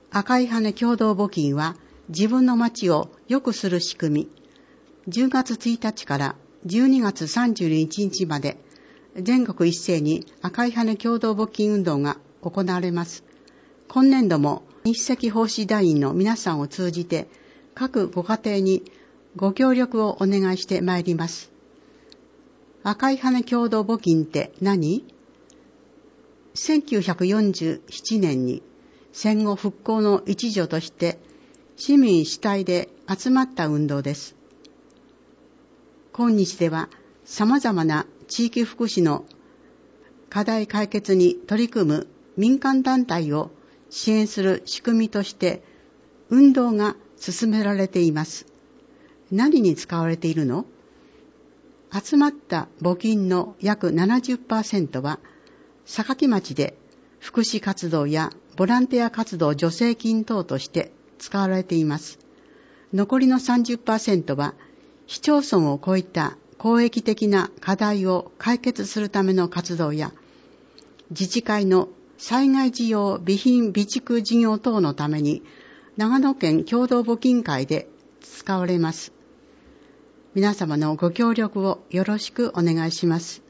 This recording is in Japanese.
赤い羽共同募金は自分の町を良くする仕組み。10月1日から12月31日まで全国一斉に赤い羽共同募金運動が行われます。今年度も日赤奉仕団員の皆さんを通じて各ご家庭にご協力をお願いしてまいります。赤い羽共同募金って何？1947年に戦後復興の一助として市民主体で集まった運動です。今日では様々な地域福祉の課題解決に取り組む民間団体を支援する仕組みとして運動が進められています。何に使われているの？集まった募金の約 70% は坂城町で福祉活動やボランティア活動助成金等として使われています。残りの 30% は市町村を超えた公益的な課題を解決するための活動や自治会の災害事業備品備蓄事業等のために長野県共同募金会で使われます。皆様のご協力をよろしくお願いします。